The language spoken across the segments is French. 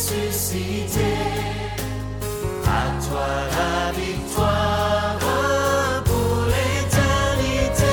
ressuscité. À toi la victoire pour l'éternité.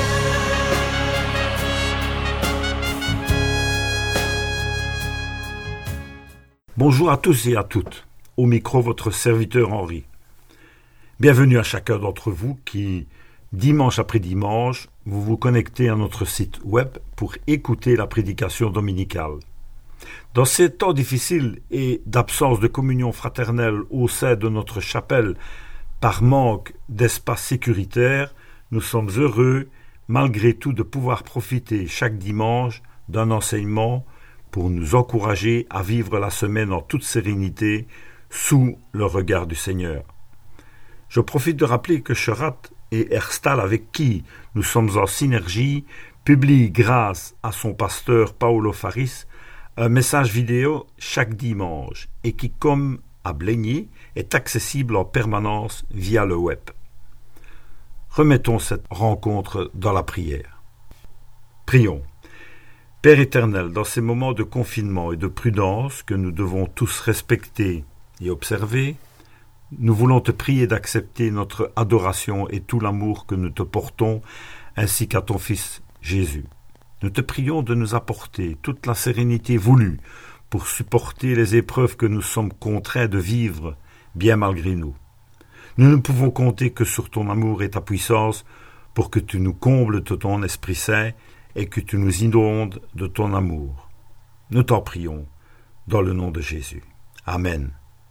Bonjour à tous et à toutes. Au micro, votre serviteur Henri. Bienvenue à chacun d'entre vous qui, dimanche après dimanche, vous vous connectez à notre site web pour écouter la prédication dominicale. Dans ces temps difficiles et d'absence de communion fraternelle au sein de notre chapelle par manque d'espace sécuritaire, nous sommes heureux, malgré tout, de pouvoir profiter chaque dimanche d'un enseignement pour nous encourager à vivre la semaine en toute sérénité sous le regard du Seigneur. Je profite de rappeler que Sherat et Herstal, avec qui nous sommes en synergie, publient grâce à son pasteur Paolo Faris un message vidéo chaque dimanche et qui, comme à Blénier, est accessible en permanence via le web. Remettons cette rencontre dans la prière. Prions. Père éternel, dans ces moments de confinement et de prudence que nous devons tous respecter et observer, nous voulons te prier d'accepter notre adoration et tout l'amour que nous te portons, ainsi qu'à ton Fils Jésus. Nous te prions de nous apporter toute la sérénité voulue pour supporter les épreuves que nous sommes contraints de vivre, bien malgré nous. Nous ne pouvons compter que sur ton amour et ta puissance pour que tu nous combles de ton Esprit Saint et que tu nous inondes de ton amour. Nous t'en prions, dans le nom de Jésus. Amen.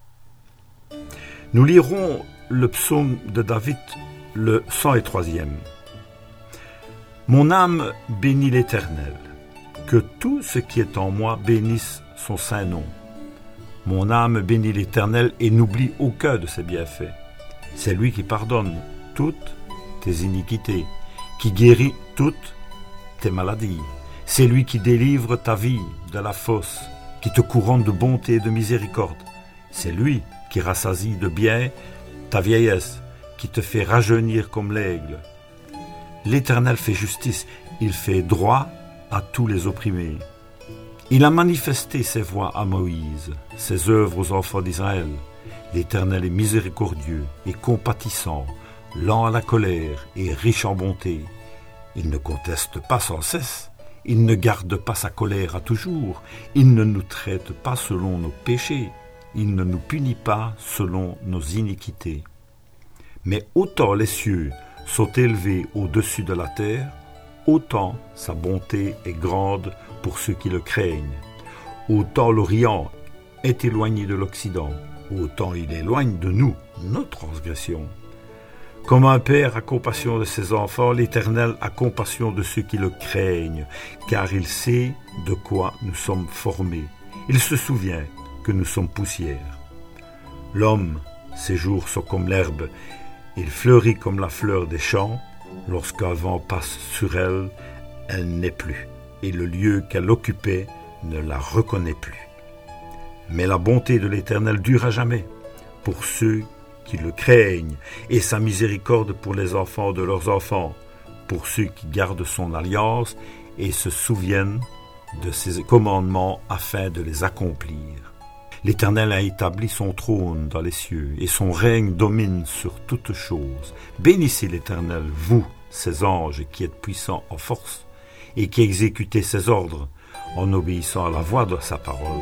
Nous lirons le psaume de David, le 103e. Mon âme bénit l'Éternel, que tout ce qui est en moi bénisse son saint nom. Mon âme bénit l'Éternel et n'oublie aucun de ses bienfaits. C'est lui qui pardonne toutes tes iniquités, qui guérit toutes tes maladies. C'est lui qui délivre ta vie de la fosse, qui te couronne de bonté et de miséricorde. C'est lui qui rassasie de bien ta vieillesse, qui te fait rajeunir comme l'aigle. L'Éternel fait justice, il fait droit à tous les opprimés. Il a manifesté ses voies à Moïse, ses œuvres aux enfants d'Israël. L'Éternel est miséricordieux et compatissant, lent à la colère et riche en bonté. Il ne conteste pas sans cesse, il ne garde pas sa colère à toujours, il ne nous traite pas selon nos péchés, il ne nous punit pas selon nos iniquités. Mais autant les cieux sont élevés au-dessus de la terre, autant sa bonté est grande pour ceux qui le craignent. Autant l'Orient est éloigné de l'Occident, autant il éloigne de nous nos transgressions. Comme un père a compassion de ses enfants, l'Éternel a compassion de ceux qui le craignent, car il sait de quoi nous sommes formés. Il se souvient que nous sommes poussière. L'homme, ses jours sont comme l'herbe, il fleurit comme la fleur des champs. Lorsqu'un vent passe sur elle, elle n'est plus, et le lieu qu'elle occupait ne la reconnaît plus. Mais la bonté de l'Éternel dure à jamais, pour ceux qui le craignent, et sa miséricorde pour les enfants de leurs enfants, pour ceux qui gardent son alliance et se souviennent de ses commandements afin de les accomplir. L'Éternel a établi son trône dans les cieux, et son règne domine sur toutes choses. Bénissez l'Éternel, vous, ses anges, qui êtes puissants en force, et qui exécutez ses ordres, en obéissant à la voix de sa parole.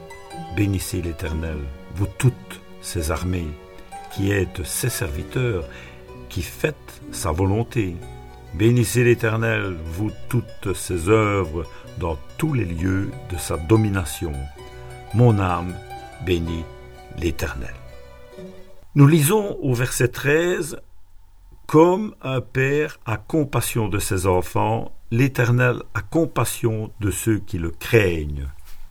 Bénissez l'Éternel, vous toutes ses armées, qui êtes ses serviteurs, qui faites sa volonté. Bénissez l'Éternel, vous toutes ses œuvres, dans tous les lieux de sa domination. Mon âme bénit l'Éternel. Nous lisons au verset 13, « Comme un père a compassion de ses enfants, l'Éternel a compassion de ceux qui le craignent. »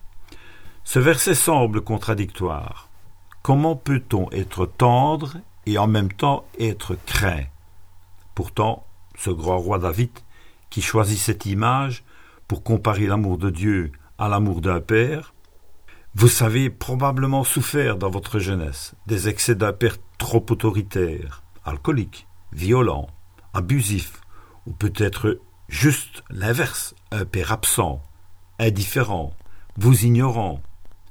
Ce verset semble contradictoire. Comment peut-on être tendre et en même temps être craint? Pourtant, ce grand roi David, qui choisit cette image pour comparer l'amour de Dieu à l'amour d'un père, vous avez probablement souffert dans votre jeunesse des excès d'un père trop autoritaire, alcoolique, violent, abusif, ou peut-être juste l'inverse, un père absent, indifférent, vous ignorant.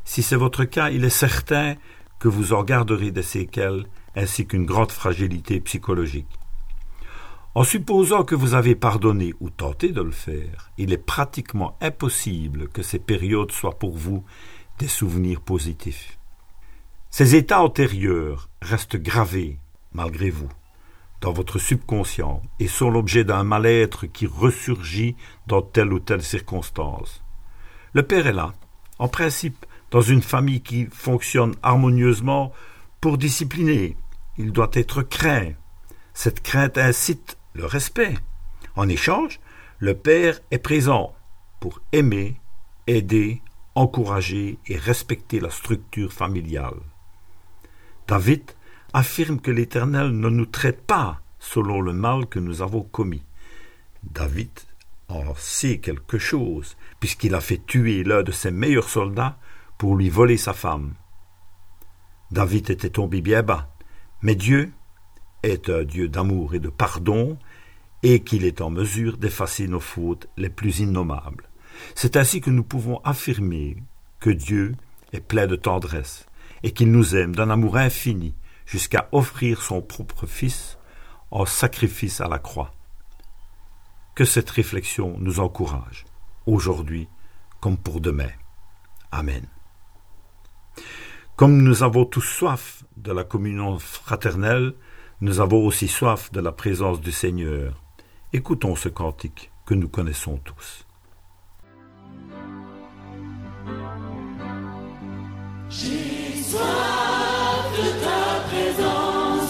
Si c'est votre cas, il est certain que vous en garderez des séquelles ainsi qu'une grande fragilité psychologique. En supposant que vous avez pardonné ou tenté de le faire, il est pratiquement impossible que ces périodes soient pour vous des souvenirs positifs. Ces états antérieurs restent gravés, malgré vous, dans votre subconscient et sont l'objet d'un mal-être qui ressurgit dans telle ou telle circonstance. Le père est là, en principe, dans une famille qui fonctionne harmonieusement pour discipliner. Il doit être craint. Cette crainte incite le respect. En échange, le père est présent pour aimer, aider, encourager et respecter la structure familiale. David affirme que l'Éternel ne nous traite pas selon le mal que nous avons commis. David en sait quelque chose, puisqu'il a fait tuer l'un de ses meilleurs soldats pour lui voler sa femme. David était tombé bien bas, mais Dieu est un Dieu d'amour et de pardon, et qu'il est en mesure d'effacer nos fautes les plus innommables. C'est ainsi que nous pouvons affirmer que Dieu est plein de tendresse, et qu'il nous aime d'un amour infini, jusqu'à offrir son propre Fils en sacrifice à la croix. Que cette réflexion nous encourage, aujourd'hui comme pour demain. Amen. Comme nous avons tous soif de la communion fraternelle, nous avons aussi soif de la présence du Seigneur. Écoutons ce cantique que nous connaissons tous. J'ai soif de ta présence,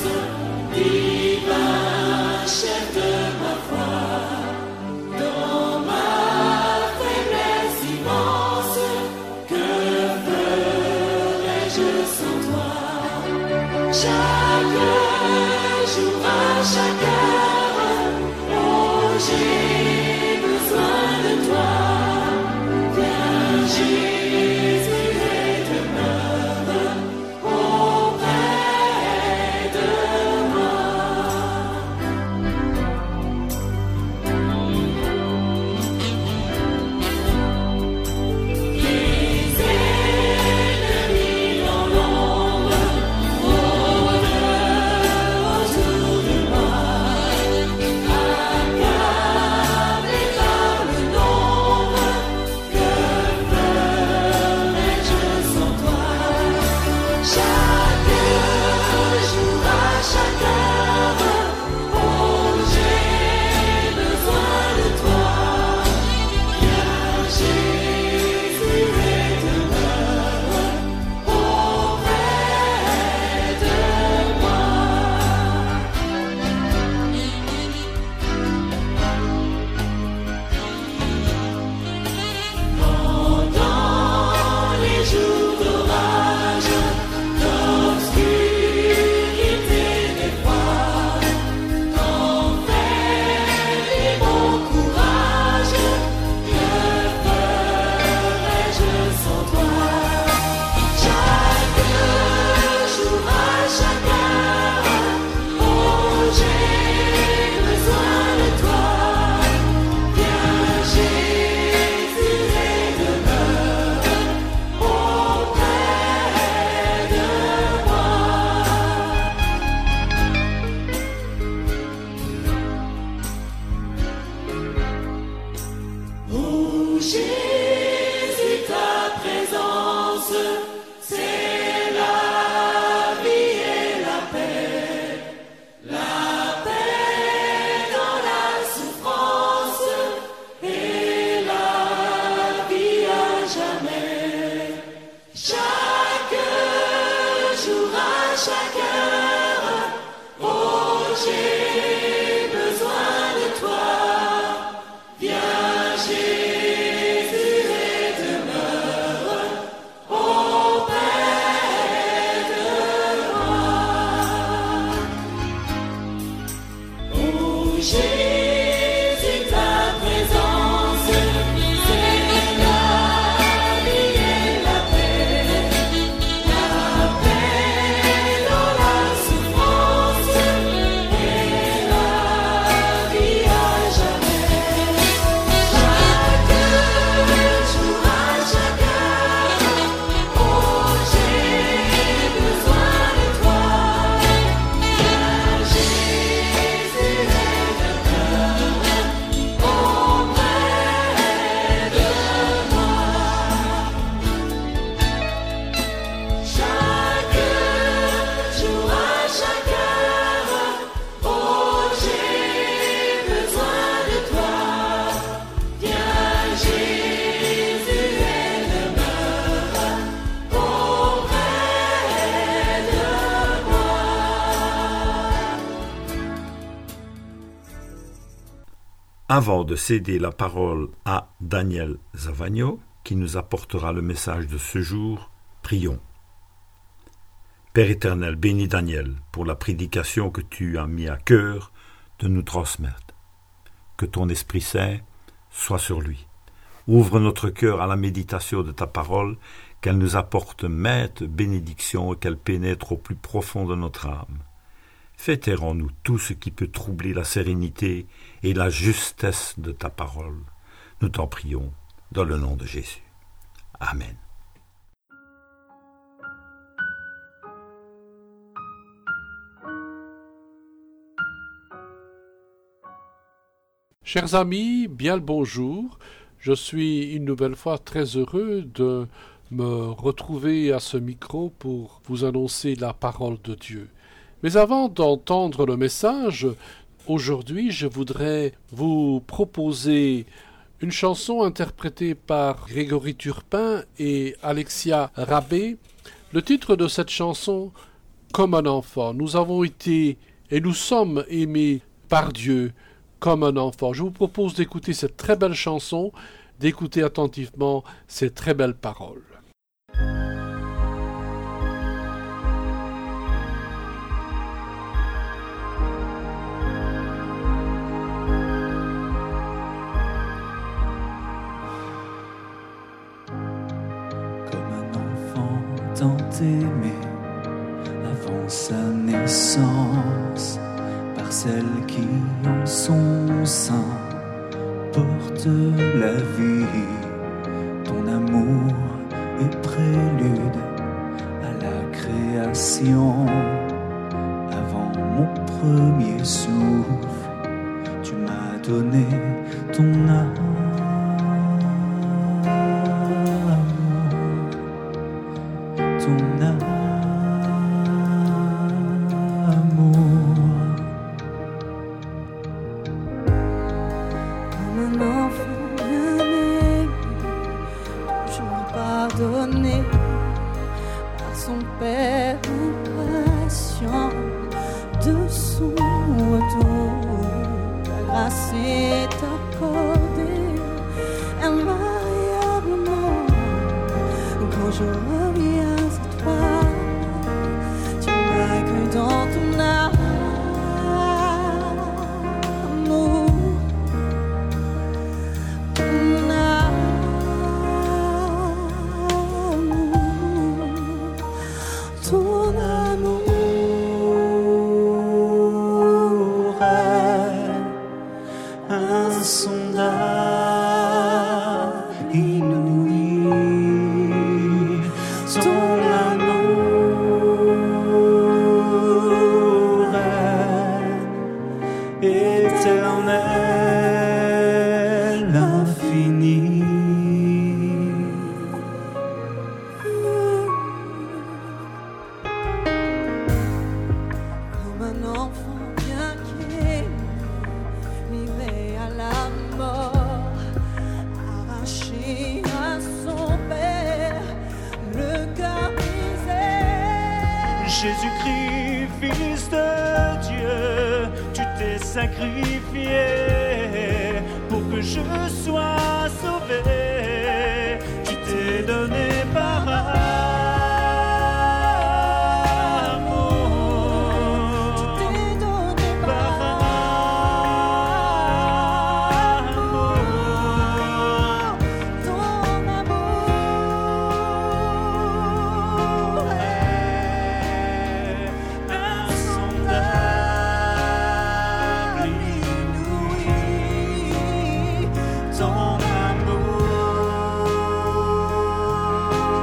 divin chef de ma foi, dans ma faiblesse immense, que ferais-je sans toi? Chaque jour à chaque heure, oh j'ai besoin de toi, viens Jésus et demeure auprès de moi. Les ennemis dans l'ombre rôdent autour de moi, accablés par le nombre, que ferais-je sans toi? Chaque jour à chaque heure, oh j'ai besoin de toi, viens Jésus et demeure auprès de moi. Pendant les jours d'orage, d'obscurité d'effroi, d'enfer mon courage, que ferais-je sans toi? Chaque jour à chaque heure, oh j'ai besoin de toi, viens Jésus et demeure auprès de moi. Oh Jésus, ta présence, c'est la vie et la paix dans la souffrance et la vie à jamais. Chaque jour à chaque heure, oh j'ai besoin de toi, viens Jésus et demeure auprès de moi. Oh Jésus, ta présence, c'est la vie et la paix dans la Avant de céder la parole à Daniel Zavagno, qui nous apportera le message de ce jour, prions. Père éternel, bénis Daniel pour la prédication que tu as mis à cœur de nous transmettre. Que ton Esprit Saint soit sur lui. Ouvre notre cœur à la méditation de ta parole, qu'elle nous apporte mainte bénédiction et qu'elle pénètre au plus profond de notre âme. Fais taire en nous tout ce qui peut troubler la sérénité et la justesse de ta parole. Nous t'en prions, dans le nom de Jésus. Amen. Chers amis, bien le bonjour. Je suis une nouvelle fois très heureux de me retrouver à ce micro pour vous annoncer la parole de Dieu. Mais avant d'entendre le message, aujourd'hui je voudrais vous proposer une chanson interprétée par Grégory Turpin et Alexia Rabé. Le titre de cette chanson, Comme un enfant. Nous avons été et nous sommes aimés par Dieu comme un enfant. Je vous propose d'écouter cette très belle chanson, d'écouter attentivement ces très belles paroles. Comme un enfant tant aimé avant sa naissance par celle qui en son sein porte la vie. Ton amour est prélude à la création. Avant mon premier souffle, tu m'as donné ton ton amour. Comme un enfant bien-aimé, toujours pardonné par son père impatient de son retour. La grâce est accordée invariablement quand je reviens à toi. Tu m'accueilles dans ton amour. Ton amour est insondable, inouï. Ton amour est éternel, infini. Comme un enfant bien qu'aimé, livré à la mort, arraché à son père, le cœur brisé. Jésus-Christ, Fils de Dieu, tu t'es sacrifié pour que je sois sauvé. Tu t'es donné par amour. Tu t'es donné Par amour. ton amour est Insondable, inouï. Ton amour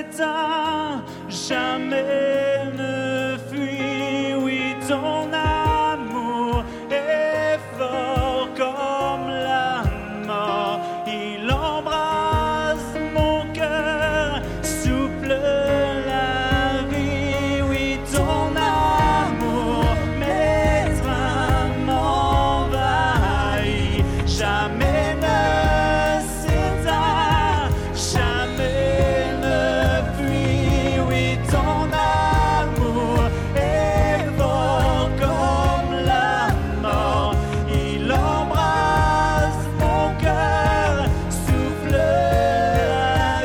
s'éteint, jamais ne fuit. Oui, ton amour est fort comme la mort. Il embrase mon cœur, souffle la vie. Oui, ton amour m'étreint, m'envahit. Jamais ne s'éteint, jamais ne fuit. Oui, ton amour est fort comme la mort. Il embrase mon cœur, souffle la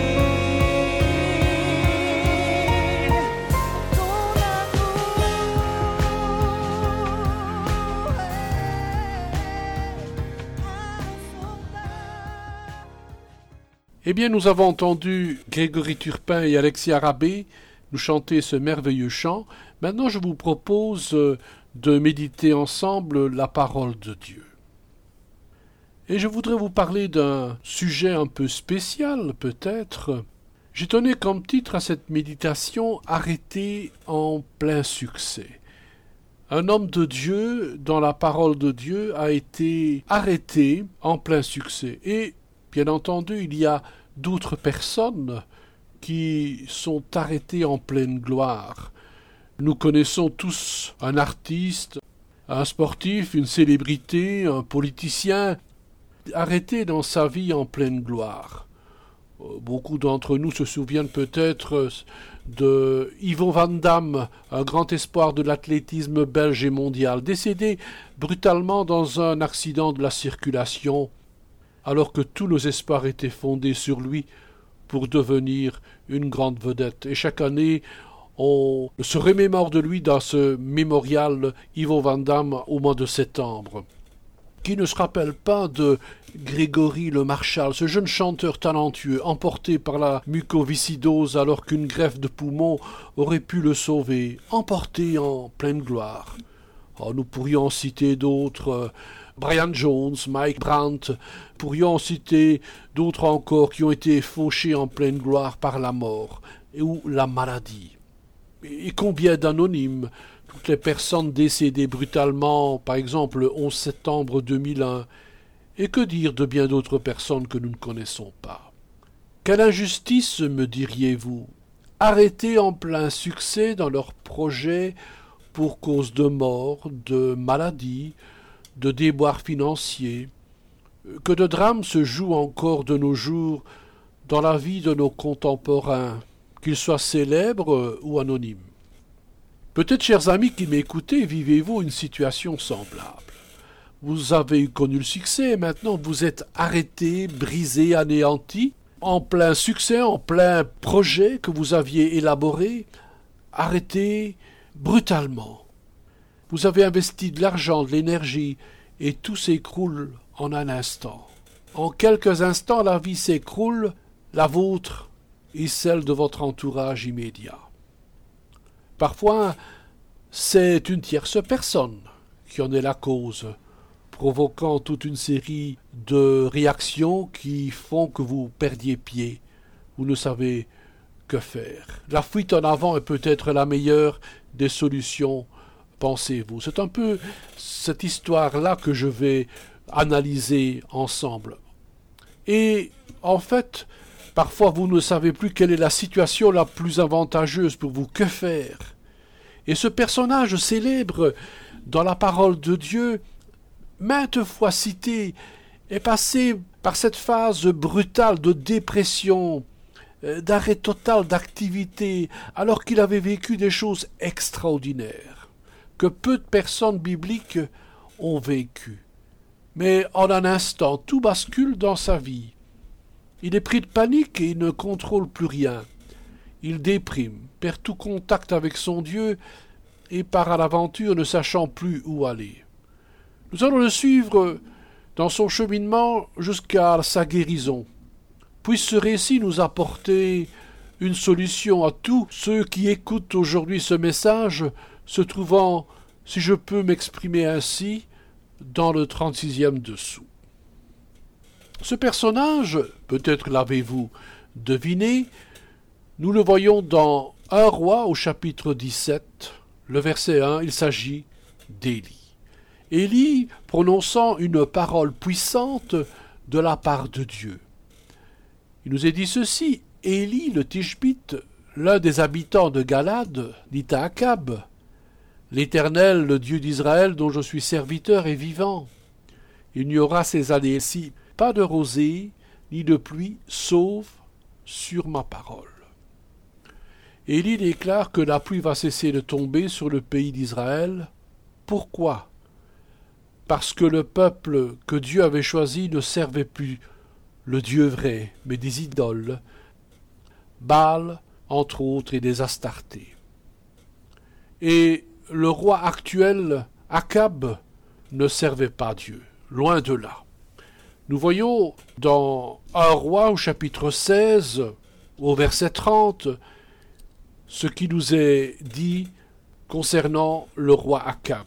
vie. Ton amour est insondable. Eh bien, nous avons entendu Grégory Turpin et Alexis Arabé nous chanter ce merveilleux chant. Maintenant, je vous propose de méditer ensemble la parole de Dieu. Et je voudrais vous parler d'un sujet un peu spécial, peut-être. J'ai donné comme titre à cette méditation « Arrêter en plein succès ». Un homme de Dieu, dans la parole de Dieu, a été arrêté en plein succès. Et, bien entendu, il y a d'autres personnes qui sont arrêtées en pleine gloire. Nous connaissons tous un artiste, un sportif, une célébrité, un politicien, arrêté dans sa vie en pleine gloire. Beaucoup d'entre nous se souviennent peut-être de Yvo Van Damme, un grand espoir de l'athlétisme belge et mondial, décédé brutalement dans un accident de la circulation, alors que tous nos espoirs étaient fondés sur lui pour devenir une grande vedette. Et chaque année, on se remémore de lui dans ce mémorial Yvo Van Damme au mois de septembre. Qui ne se rappelle pas de Grégory Le Marchal, ce jeune chanteur talentueux, emporté par la mucoviscidose alors qu'une greffe de poumon aurait pu le sauver, emporté en pleine gloire. Oh, nous pourrions en citer d'autres, Brian Jones, Mike Brandt, pourrions en citer d'autres encore qui ont été fauchés en pleine gloire par la mort ou la maladie. Et combien d'anonymes, toutes les personnes décédées brutalement, par exemple le 11 septembre 2001, et que dire de bien d'autres personnes que nous ne connaissons pas. Quelle injustice, me diriez-vous, arrêtés en plein succès dans leurs projets pour cause de mort, de maladie, de déboires financiers. Que de drames se jouent encore de nos jours dans la vie de nos contemporains, qu'ils soient célèbres ou anonymes. Peut-être, chers amis qui m'écoutez, vivez-vous une situation semblable. Vous avez connu le succès et maintenant vous êtes arrêté, brisé, anéanti, en plein succès, en plein projet que vous aviez élaboré, arrêté brutalement. Vous avez investi de l'argent, de l'énergie, et tout s'écroule en un instant. En quelques instants, la vie s'écroule, la vôtre et celle de votre entourage immédiat. Parfois, c'est une tierce personne qui en est la cause, provoquant toute une série de réactions qui font que vous perdiez pied. Vous ne savez que faire. La fuite en avant est peut-être la meilleure des solutions, pensez-vous. C'est un peu cette histoire-là que je vais analyser ensemble. Et en fait, parfois vous ne savez plus quelle est la situation la plus avantageuse pour vous. Que faire? Et ce personnage célèbre dans la parole de Dieu, maintes fois cité, est passé par cette phase brutale de dépression, d'arrêt total d'activité, alors qu'il avait vécu des choses extraordinaires, que peu de personnes bibliques ont vécues. Mais en un instant, tout bascule dans sa vie. Il est pris de panique et il ne contrôle plus rien. Il déprime, perd tout contact avec son Dieu et part à l'aventure ne sachant plus où aller. Nous allons le suivre dans son cheminement jusqu'à sa guérison. Puisse ce récit nous apporter une solution à tous ceux qui écoutent aujourd'hui ce message, se trouvant, si je peux m'exprimer ainsi, dans le 36e dessous. Ce personnage, peut-être l'avez-vous deviné, Nous le voyons dans 1 Roi au chapitre 17, le verset 1, il s'agit d'Élie. Élie prononçant une parole puissante de la part de Dieu. Il nous est dit ceci, Élie le Tishbite, l'un des habitants de Galade, dit à Akab, « L'Éternel, le Dieu d'Israël, dont je suis serviteur, est vivant. Il n'y aura ces années-ci pas de rosée, ni de pluie, sauf sur ma parole. » Élie déclare que la pluie va cesser de tomber sur le pays d'Israël. Pourquoi ? Parce que le peuple que Dieu avait choisi ne servait plus le Dieu vrai, mais des idoles, Baal, entre autres, et des Astartés. Et le roi actuel, Akab, ne servait pas Dieu, loin de là. Nous voyons dans 1 Roi au chapitre 16, au verset 30, ce qui nous est dit concernant le roi Akab.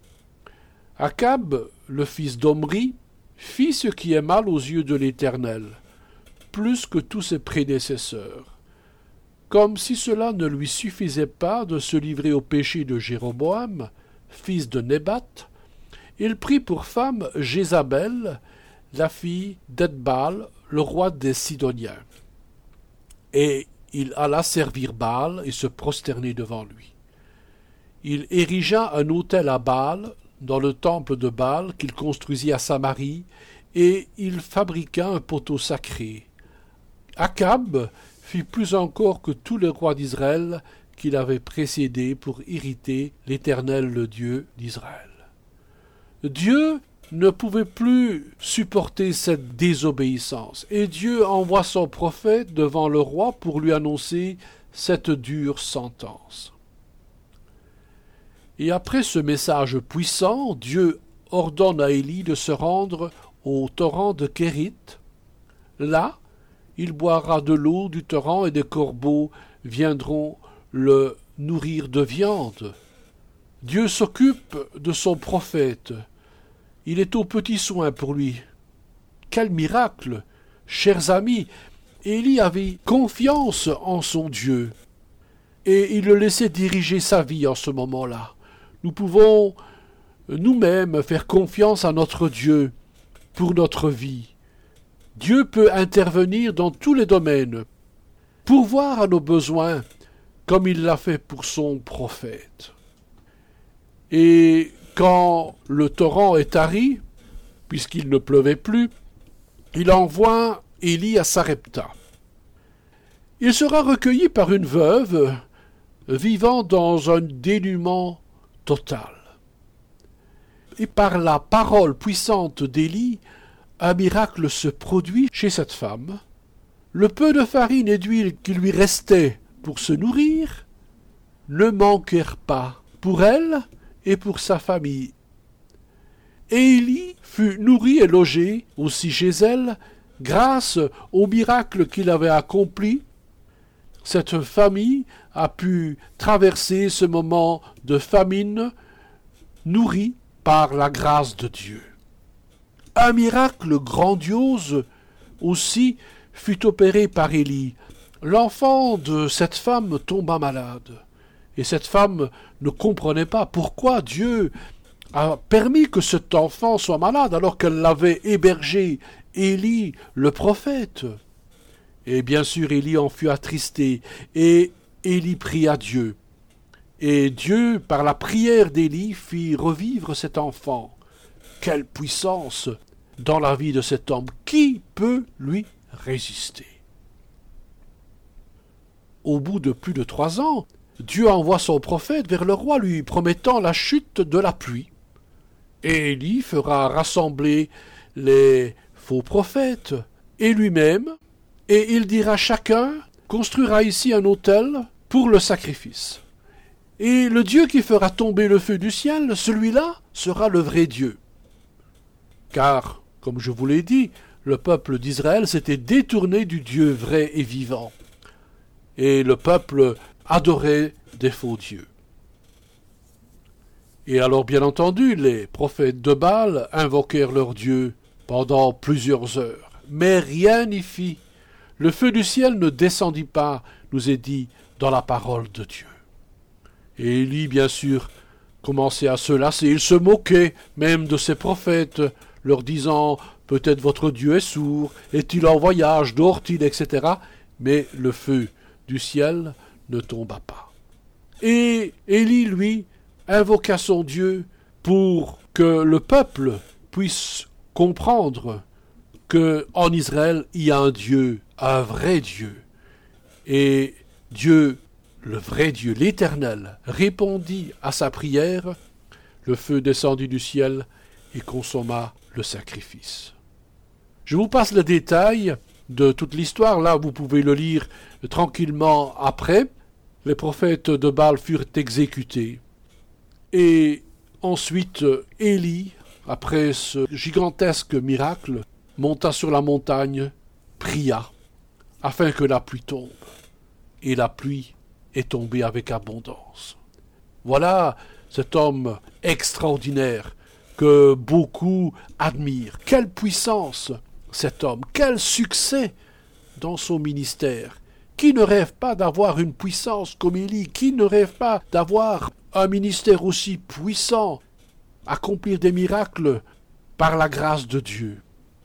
Akab, le fils d'Omri, fit ce qui est mal aux yeux de l'Éternel, plus que tous ses prédécesseurs. Comme si cela ne lui suffisait pas de se livrer au péché de Jéroboam, fils de Nébat, il prit pour femme Jézabel, la fille d'Edbaal, le roi des Sidoniens. Et il alla servir Baal et se prosterner devant lui. Il érigea un autel à Baal dans le temple de Baal qu'il construisit à Samarie, et il fabriqua un poteau sacré. Akab fit plus encore que tous les rois d'Israël qu'il avait précédés pour irriter l'Éternel, le Dieu d'Israël. Dieu ne pouvait plus supporter cette désobéissance, et Dieu envoie son prophète devant le roi pour lui annoncer cette dure sentence. Et après ce message puissant, Dieu ordonne à Élie de se rendre au torrent de Kérit. Là, il boira de l'eau du torrent et des corbeaux viendront le nourrir de viande. Dieu s'occupe de son prophète. Il est aux petits soins pour lui. Quel miracle! Chers amis, Élie avait confiance en son Dieu, et il le laissait diriger sa vie en ce moment-là. Nous pouvons nous-mêmes faire confiance à notre Dieu pour notre vie. Dieu peut intervenir dans tous les domaines, pourvoir à nos besoins, comme il l'a fait pour son prophète. Et quand le torrent est tari, puisqu'il ne pleuvait plus, il envoie Élie à Sarepta. Il sera recueilli par une veuve vivant dans un dénuement total. Et par la parole puissante d'Élie, un miracle se produit chez cette femme. Le peu de farine et d'huile qui lui restait pour se nourrir ne manquèrent pas pour elle et pour sa famille. Et Élie fut nourri et logé aussi chez elle grâce au miracle qu'il avait accompli. Cette famille a pu traverser ce moment de famine nourrie par la grâce de Dieu. Un miracle grandiose aussi fut opéré par Élie. L'enfant de cette femme tomba malade. Et cette femme ne comprenait pas pourquoi Dieu a permis que cet enfant soit malade alors qu'elle l'avait hébergé, Élie le prophète. Et bien sûr, Élie en fut attristé, et Élie pria Dieu. Et Dieu, par la prière d'Élie, fit revivre cet enfant. Quelle puissance dans la vie de cet homme! Qui peut lui résister? Au bout de plus de 3 ans, Dieu envoie son prophète vers le roi, lui promettant la chute de la pluie. Et Élie fera rassembler les faux prophètes et lui-même, et il dira chacun construira ici un autel pour le sacrifice. Et le Dieu qui fera tomber le feu du ciel, celui-là sera le vrai Dieu. Car, comme je vous l'ai dit, le peuple d'Israël s'était détourné du Dieu vrai et vivant. Et le peuple adorait des faux dieux. Et alors, bien entendu, les prophètes de Baal invoquèrent leur Dieu pendant plusieurs heures. Mais rien n'y fit. Le feu du ciel ne descendit pas, nous est dit dans la parole de Dieu. Et Élie, bien sûr, commençait à se lasser. Il se moquait même de ses prophètes, leur disant « Peut-être votre Dieu est sourd, est-il en voyage, dort-il, etc. » Mais le feu du ciel ne tomba pas. Et Élie, lui, invoqua son Dieu pour que le peuple puisse comprendre qu'en Israël, il y a un Dieu, un vrai Dieu. Et Dieu, le vrai Dieu, l'Éternel, répondit à sa prière, le feu descendit du ciel et consomma le sacrifice. Je vous passe le détail de toute l'histoire, là vous pouvez le lire tranquillement après. Les prophètes de Baal furent exécutés. Et ensuite, Élie, après ce gigantesque miracle, monta sur la montagne, pria, afin que la pluie tombe. Et la pluie est tombée avec abondance. Voilà cet homme extraordinaire que beaucoup admirent. Quelle puissance cet homme, quel succès dans son ministère. Qui ne rêve pas d'avoir une puissance comme Élie? Qui ne rêve pas d'avoir un ministère aussi puissant, accomplir des miracles par la grâce de Dieu?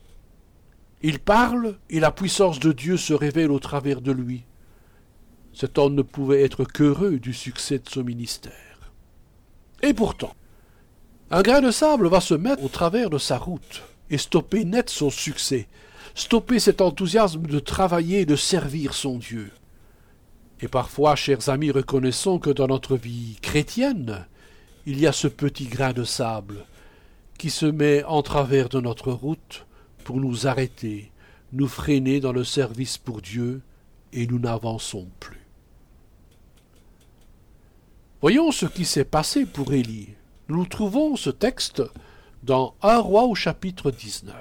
Il parle et la puissance de Dieu se révèle au travers de lui. Cet homme ne pouvait être qu'heureux du succès de son ministère. Et pourtant, un grain de sable va se mettre au travers de sa route et stopper net son succès, stopper cet enthousiasme de travailler et de servir son Dieu. Et parfois, chers amis, reconnaissons que dans notre vie chrétienne, il y a ce petit grain de sable qui se met en travers de notre route pour nous arrêter, nous freiner dans le service pour Dieu, et nous n'avançons plus. Voyons ce qui s'est passé pour Élie. Nous trouvons ce texte dans 1 Roi au chapitre 19.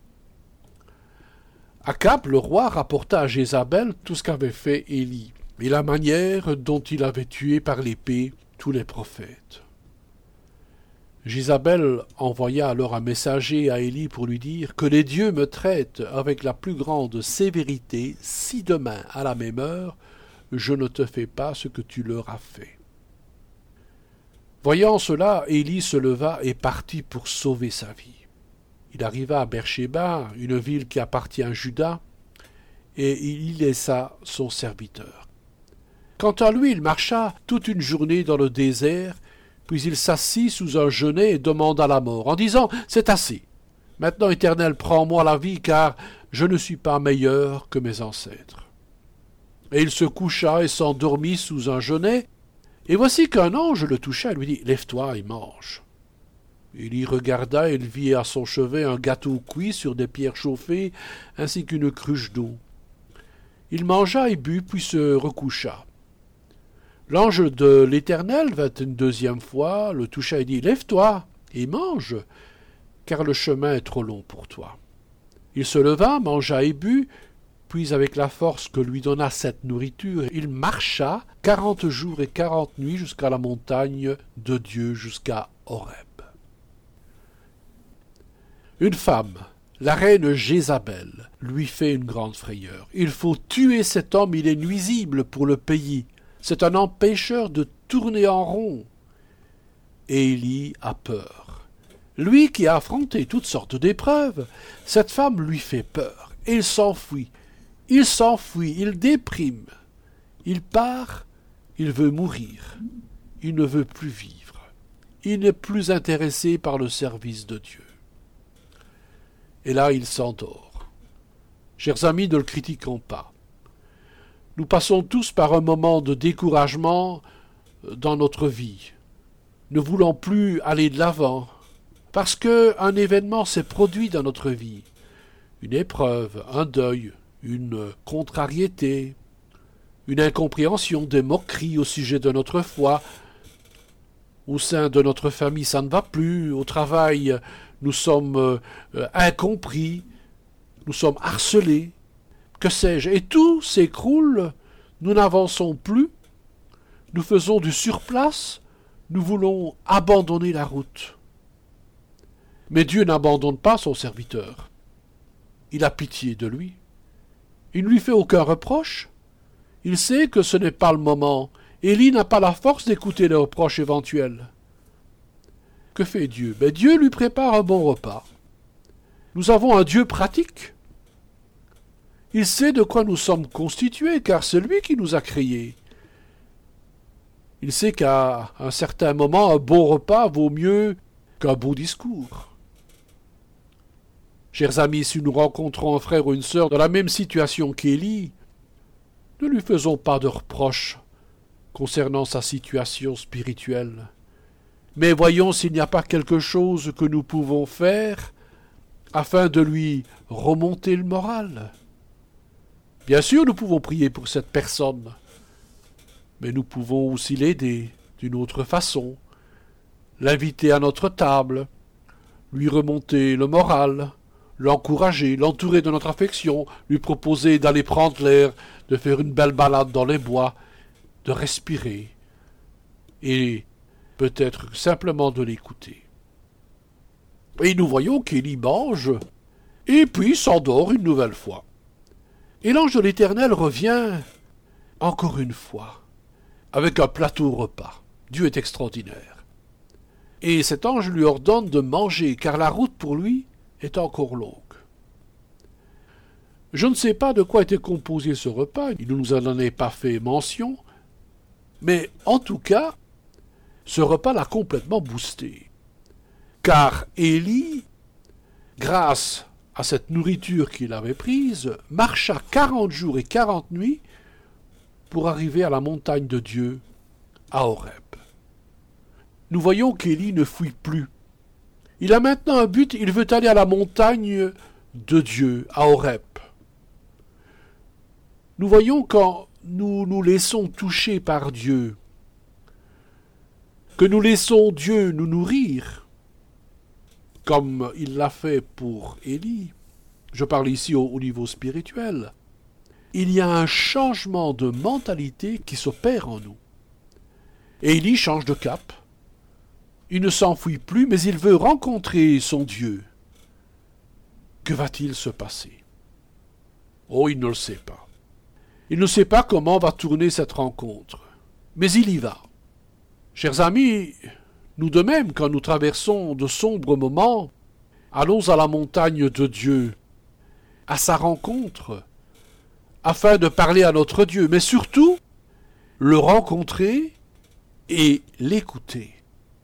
Akab, le roi, rapporta à Jézabel tout ce qu'avait fait Élie, et la manière dont il avait tué par l'épée tous les prophètes. Jézabel envoya alors un messager à Élie pour lui dire « Que les dieux me traitent avec la plus grande sévérité, si demain, à la même heure, je ne te fais pas ce que tu leur as fait. » Voyant cela, Élie se leva et partit pour sauver sa vie. Il arriva à Beersheba, une ville qui appartient à Juda, et il y laissa son serviteur. Quant à lui, il marcha toute une journée dans le désert, puis il s'assit sous un genêt et demanda la mort, en disant « C'est assez. Maintenant, Éternel, prends-moi la vie, car je ne suis pas meilleur que mes ancêtres. » Et il se coucha et s'endormit sous un genêt, et voici qu'un ange le toucha et lui dit « Lève-toi et mange. » Il y regarda et il vit à son chevet un gâteau cuit sur des pierres chauffées, ainsi qu'une cruche d'eau. Il mangea et but, puis se recoucha. L'ange de l'Éternel vint une deuxième fois, le toucha et dit « Lève-toi et mange, car le chemin est trop long pour toi. » Il se leva, mangea et but, puis avec la force que lui donna cette nourriture, il marcha 40 jours et 40 nuits jusqu'à la montagne de Dieu, jusqu'à Horeb. Une femme, la reine Jézabel, lui fait une grande frayeur. Il faut tuer cet homme, il est nuisible pour le pays. C'est un empêcheur de tourner en rond. Et Élie a peur. Lui qui a affronté toutes sortes d'épreuves, cette femme lui fait peur. Et il s'enfuit. Il déprime. Il part, il veut mourir. Il ne veut plus vivre. Il n'est plus intéressé par le service de Dieu. Et là, il s'endort. Chers amis, ne le critiquons pas. Nous passons tous par un moment de découragement dans notre vie. Ne voulons plus aller de l'avant, parce qu'un événement s'est produit dans notre vie. Une épreuve, un deuil, une contrariété, une incompréhension, des moqueries au sujet de notre foi. Au sein de notre famille, ça ne va plus. Au travail, nous sommes incompris, nous sommes harcelés, que sais-je, et tout s'écroule, nous n'avançons plus, nous faisons du surplace, nous voulons abandonner la route. Mais Dieu n'abandonne pas son serviteur. Il a pitié de lui. Il ne lui fait aucun reproche. Il sait que ce n'est pas le moment. Élie n'a pas la force d'écouter les reproches éventuels. Que fait Dieu? Dieu lui prépare un bon repas. Nous avons un Dieu pratique. Il sait de quoi nous sommes constitués, car c'est lui qui nous a créés. Il sait qu'à un certain moment, un bon repas vaut mieux qu'un beau discours. Chers amis, si nous rencontrons un frère ou une sœur dans la même situation qu'Élie, ne lui faisons pas de reproches concernant sa situation spirituelle. Mais voyons s'il n'y a pas quelque chose que nous pouvons faire afin de lui remonter le moral. Bien sûr, nous pouvons prier pour cette personne, mais nous pouvons aussi l'aider d'une autre façon, l'inviter à notre table, lui remonter le moral, l'encourager, l'entourer de notre affection, lui proposer d'aller prendre l'air, de faire une belle balade dans les bois, de respirer, et peut-être simplement de l'écouter. Et nous voyons qu'Élie mange, et puis s'endort une nouvelle fois. Et l'ange de l'Éternel revient encore une fois, avec un plateau repas. Dieu est extraordinaire. Et cet ange lui ordonne de manger, car la route pour lui est encore longue. Je ne sais pas de quoi était composé ce repas, il ne nous en est pas fait mention, mais en tout cas, ce repas l'a complètement boosté. Car Élie, grâce à cette nourriture qu'il avait prise, marcha 40 jours et 40 nuits pour arriver à la montagne de Dieu, à Horeb. Nous voyons qu'Élie ne fuit plus. Il a maintenant un but, il veut aller à la montagne de Dieu, à Horeb. Nous voyons quand nous nous laissons toucher par Dieu, que nous laissons Dieu nous nourrir, comme il l'a fait pour Élie, je parle ici au niveau spirituel, il y a un changement de mentalité qui s'opère en nous. Et Élie change de cap. Il ne s'enfuit plus, mais il veut rencontrer son Dieu. Que va-t-il se passer? Oh, il ne le sait pas. Il ne sait pas comment va tourner cette rencontre, mais il y va. Chers amis, nous de même, quand nous traversons de sombres moments, allons à la montagne de Dieu, à sa rencontre, afin de parler à notre Dieu, mais surtout, le rencontrer et l'écouter.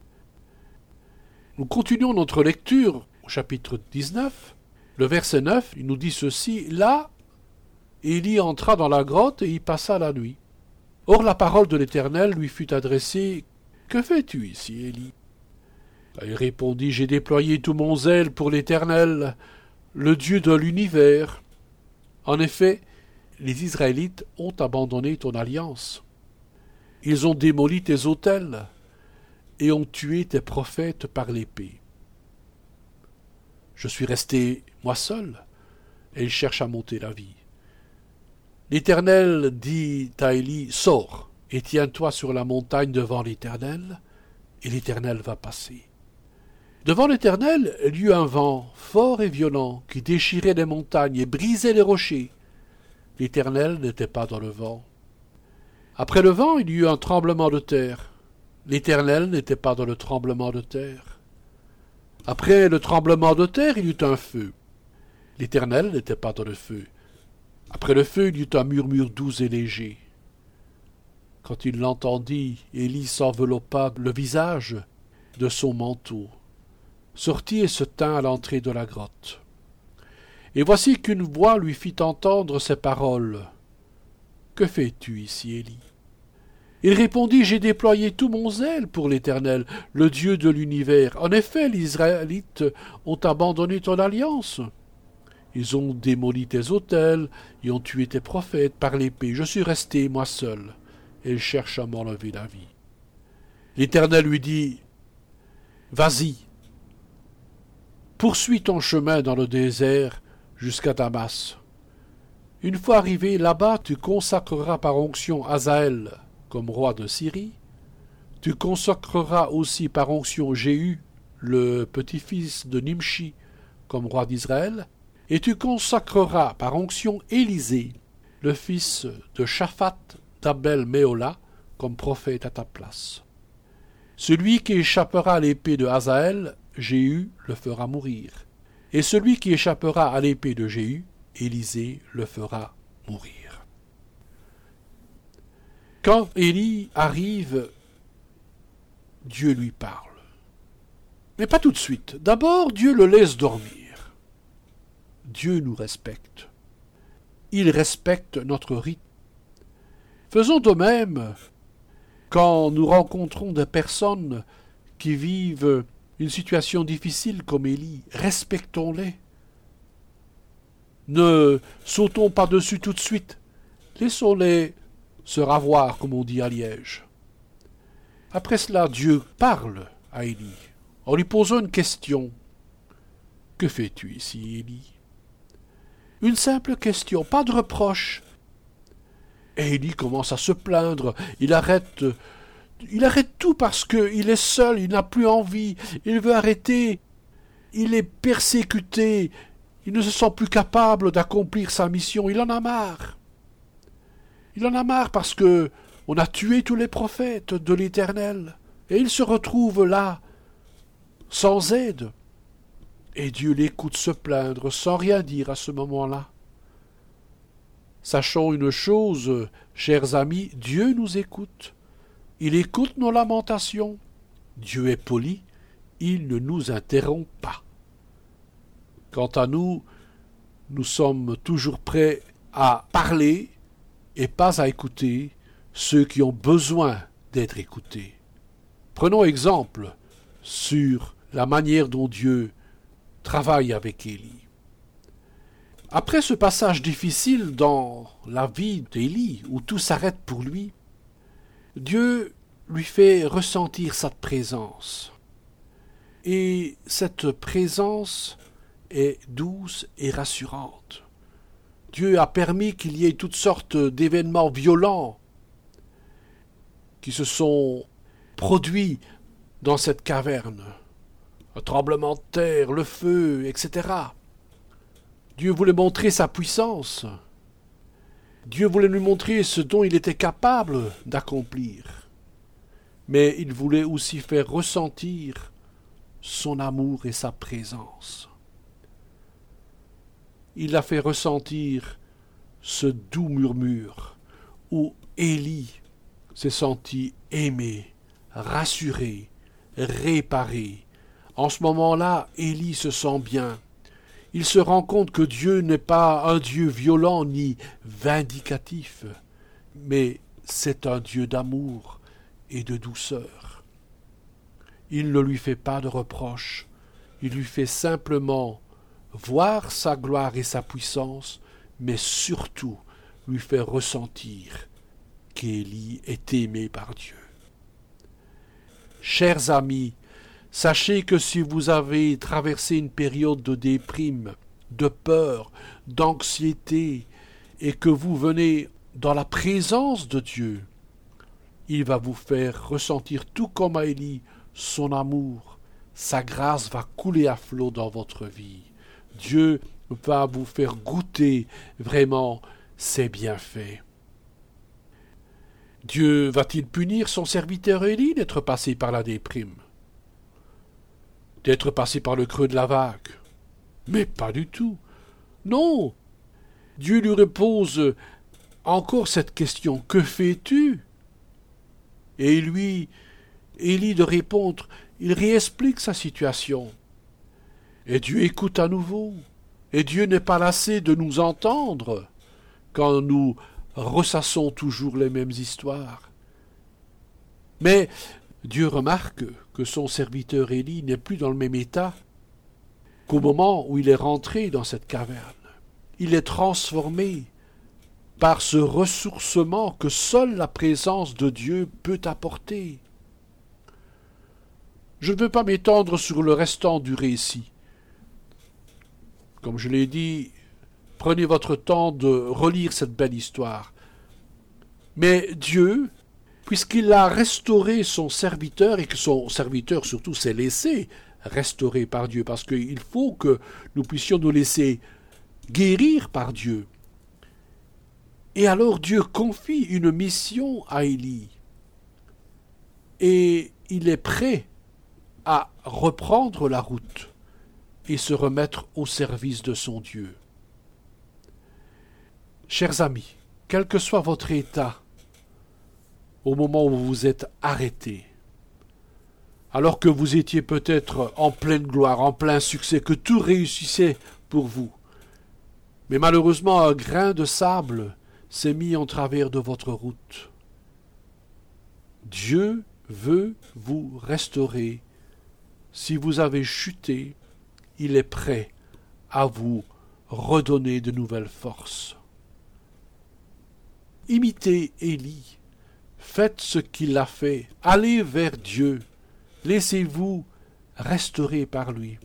Nous continuons notre lecture au chapitre 19, le verset 9, il nous dit ceci, « Là, Élie entra dans la grotte et y passa la nuit. Or la parole de l'Éternel lui fut adressée, « Que fais-tu ici, Élie ?» Il répondit, « J'ai déployé tout mon zèle pour l'Éternel, le Dieu de l'univers. » En effet, les Israélites ont abandonné ton alliance. Ils ont démoli tes autels et ont tué tes prophètes par l'épée. Je suis resté, moi seul, et ils cherchent à m'ôter la vie. L'Éternel dit à Élie, « Sors et tiens-toi sur la montagne devant l'Éternel, et l'Éternel va passer. » Devant l'Éternel, il y eut un vent fort et violent qui déchirait les montagnes et brisait les rochers. L'Éternel n'était pas dans le vent. Après le vent, il y eut un tremblement de terre. L'Éternel n'était pas dans le tremblement de terre. Après le tremblement de terre, il y eut un feu. L'Éternel n'était pas dans le feu. Après le feu, il y eut un murmure doux et léger. Quand il l'entendit, Élie s'enveloppa le visage de son manteau, sortit et se tint à l'entrée de la grotte. Et voici qu'une voix lui fit entendre ces paroles. « Que fais-tu ici, Élie » Il répondit, « J'ai déployé tout mon zèle pour l'Éternel, le Dieu de l'univers. En effet, les Israélites ont abandonné ton alliance. Ils ont démoli tes autels et ont tué tes prophètes par l'épée. Je suis resté, moi seul, et ils cherchent à m'enlever la vie. » L'Éternel lui dit, « Vas-y, poursuis ton chemin dans le désert jusqu'à Damas. Une fois arrivé là-bas, tu consacreras par onction Hazaël comme roi de Syrie. Tu consacreras aussi par onction Jéhu, le petit-fils de Nimshi, comme roi d'Israël. et tu consacreras par onction Élisée, le fils de Shaphat d'Abel Méola, comme prophète à ta place. Celui qui échappera à l'épée de Hazaël, Jéhu le fera mourir. Et celui qui échappera à l'épée de Jéhu, Élisée le fera mourir. Quand Élie arrive, Dieu lui parle. Mais pas tout de suite. D'abord, Dieu le laisse dormir. Dieu nous respecte. Il respecte notre rythme. Faisons de même quand nous rencontrons des personnes qui vivent une situation difficile comme Élie. Respectons-les. Ne sautons pas dessus tout de suite. Laissons-les se ravoir, comme on dit à Liège. Après cela, Dieu parle à Élie en lui posant une question. « Que fais-tu ici, Élie ?» Une simple question, pas de reproche. Et Élie commence à se plaindre. Il arrête tout parce qu'il est seul, il n'a plus envie, il veut arrêter. Il est persécuté, il ne se sent plus capable d'accomplir sa mission, il en a marre. Il en a marre parce que on a tué tous les prophètes de l'Éternel. Et il se retrouve là, sans aide. Et Dieu l'écoute se plaindre sans rien dire à ce moment-là. Sachons une chose, chers amis, Dieu nous écoute. Il écoute nos lamentations. Dieu est poli, il ne nous interrompt pas. Quant à nous, nous sommes toujours prêts à parler et pas à écouter ceux qui ont besoin d'être écoutés. Prenons exemple sur la manière dont Dieu travaille avec Élie. Après ce passage difficile dans la vie d'Élie, où tout s'arrête pour lui, Dieu lui fait ressentir sa présence. Et cette présence est douce et rassurante. Dieu a permis qu'il y ait toutes sortes d'événements violents qui se sont produits dans cette caverne. Un tremblement de terre, le feu, etc. Dieu voulait montrer sa puissance. Dieu voulait lui montrer ce dont il était capable d'accomplir. Mais il voulait aussi faire ressentir son amour et sa présence. Il a fait ressentir ce doux murmure où Élie s'est senti aimé, rassuré, réparé. En ce moment-là, Élie se sent bien. Il se rend compte que Dieu n'est pas un Dieu violent ni vindicatif, mais c'est un Dieu d'amour et de douceur. Il ne lui fait pas de reproches, il lui fait simplement voir sa gloire et sa puissance, mais surtout lui faire ressentir qu'Élie est aimé par Dieu. Chers amis, sachez que si vous avez traversé une période de déprime, de peur, d'anxiété, et que vous venez dans la présence de Dieu, il va vous faire ressentir tout comme à Élie son amour. Sa grâce va couler à flot dans votre vie. Dieu va vous faire goûter vraiment ses bienfaits. Dieu va-t-il punir son serviteur Élie d'être passé par la déprime, d'être passé par le creux de la vague? Mais pas du tout. Non. Dieu lui repose encore cette question. Que fais-tu? Et lui, Élie de répondre, il réexplique sa situation. Et Dieu écoute à nouveau. Et Dieu n'est pas lassé de nous entendre quand nous ressassons toujours les mêmes histoires. Mais Dieu remarque que son serviteur Élie n'est plus dans le même état qu'au moment où il est rentré dans cette caverne. Il est transformé par ce ressourcement que seule la présence de Dieu peut apporter. Je ne veux pas m'étendre sur le restant du récit. Comme je l'ai dit, prenez votre temps de relire cette belle histoire. Mais Dieu, puisqu'il a restauré son serviteur, et que son serviteur surtout s'est laissé restaurer par Dieu, parce qu'il faut que nous puissions nous laisser guérir par Dieu. Et alors Dieu confie une mission à Élie. Et il est prêt à reprendre la route et se remettre au service de son Dieu. Chers amis, quel que soit votre état, au moment où vous vous êtes arrêtés, alors que vous étiez peut-être en pleine gloire, en plein succès, que tout réussissait pour vous, mais malheureusement un grain de sable s'est mis en travers de votre route. Dieu veut vous restaurer. Si vous avez chuté, il est prêt à vous redonner de nouvelles forces. Imitez Élie, faites ce qu'il a fait, allez vers Dieu, laissez-vous restaurer par lui.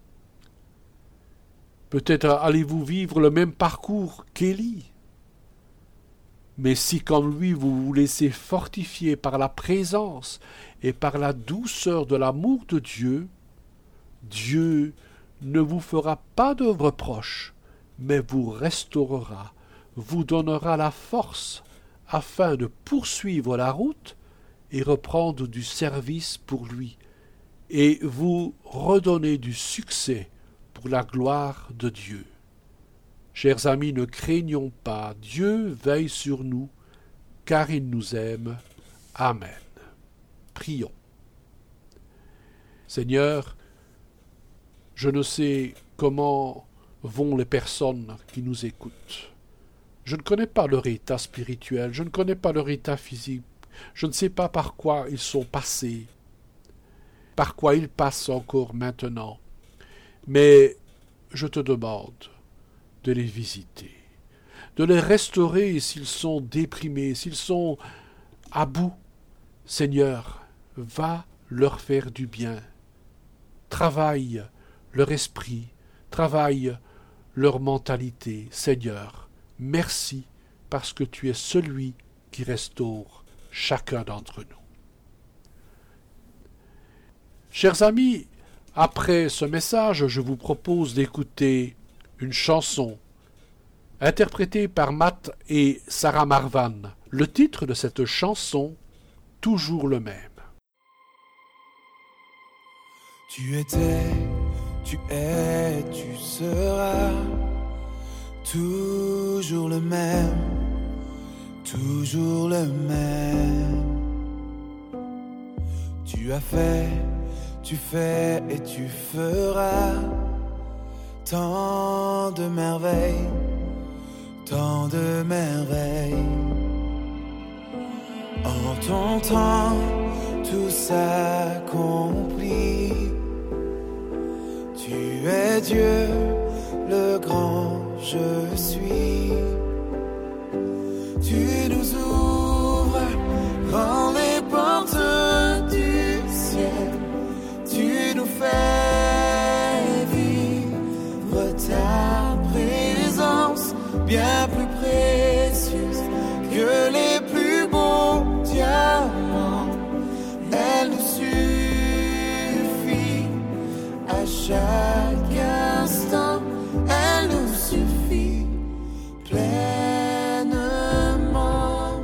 Peut-être allez-vous vivre le même parcours qu'Élie. Mais si comme lui vous vous laissez fortifier par la présence et par la douceur de l'amour de Dieu, Dieu ne vous fera pas de reproches, mais vous restaurera, vous donnera la force afin de poursuivre la route et reprendre du service pour lui, et vous redonner du succès pour la gloire de Dieu. Chers amis, ne craignons pas, Dieu veille sur nous, car il nous aime. Amen. Prions. Seigneur, je ne sais comment vont les personnes qui nous écoutent. Je ne connais pas leur état spirituel, je ne connais pas leur état physique, je ne sais pas par quoi ils sont passés, par quoi ils passent encore maintenant. Mais je te demande de les visiter, de les restaurer s'ils sont déprimés, s'ils sont à bout. Seigneur, va leur faire du bien. Travaille leur esprit, travaille leur mentalité. Seigneur, merci parce que tu es celui qui restaure chacun d'entre nous. Chers amis, après ce message, je vous propose d'écouter une chanson interprétée par Matt et Sarah Marvan. Le titre de cette chanson, toujours le même. Tu étais, tu es, tu seras toujours le même, toujours le même. Tu as fait, tu fais et tu feras tant de merveilles, tant de merveilles. En ton temps, tout s'accomplit. Tu es Dieu, le grand je suis. Tu nous ouvres grand les portes du ciel. Tu nous fais vivre ta présence, bien plus précieuse que les plus beaux diamants. Elle nous suffit à chaque instant. Elle nous suffit pleinement.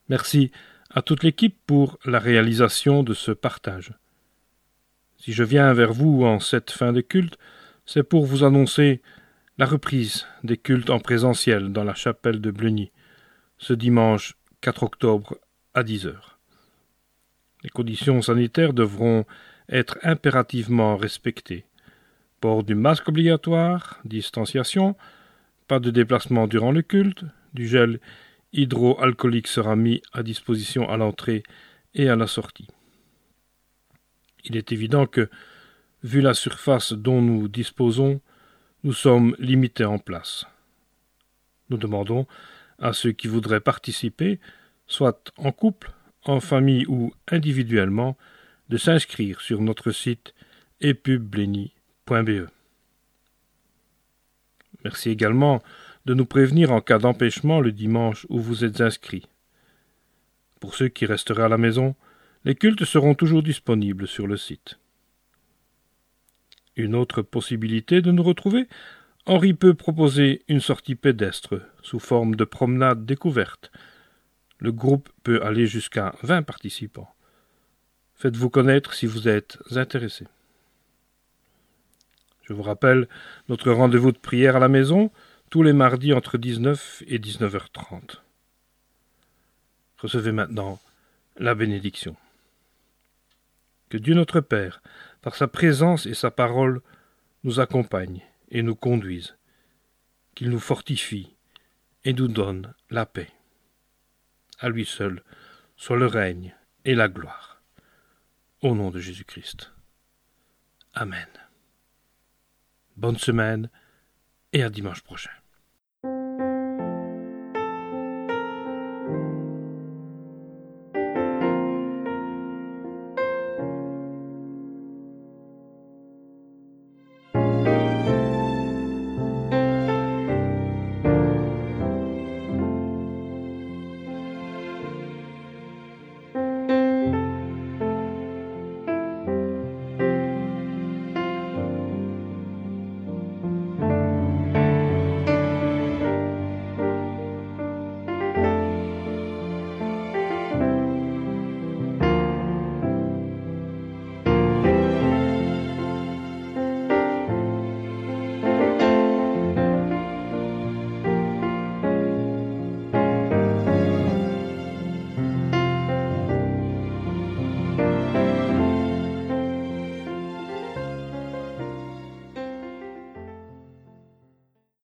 Merci à toute l'équipe pour la réalisation de ce partage. Si je viens vers vous en cette fin de culte, c'est pour vous annoncer la reprise des cultes en présentiel dans la chapelle de Bleuny, ce dimanche 4 octobre à 10 heures. Les conditions sanitaires devront être impérativement respectées. Port du masque obligatoire, distanciation, pas de déplacement durant le culte, du gel hydroalcoolique sera mis à disposition à l'entrée et à la sortie. Il est évident que, vu la surface dont nous disposons, nous sommes limités en place. Nous demandons à ceux qui voudraient participer, soit en couple, en famille ou individuellement, de s'inscrire sur notre site epubbleny.be. Merci également de nous prévenir en cas d'empêchement le dimanche où vous êtes inscrits. Pour ceux qui resteraient à la maison, les cultes seront toujours disponibles sur le site. Une autre possibilité de nous retrouver, Henri peut proposer une sortie pédestre sous forme de promenade découverte. Le groupe peut aller jusqu'à 20 participants. Faites-vous connaître si vous êtes intéressé. Je vous rappelle notre rendez-vous de prière à la maison, tous les mardis entre 19 et 19h30. Recevez maintenant la bénédiction. Que Dieu notre Père, par sa présence et sa parole, nous accompagne et nous conduise, qu'il nous fortifie et nous donne la paix. À lui seul soit le règne et la gloire. Au nom de Jésus-Christ. Amen. Bonne semaine et à dimanche prochain.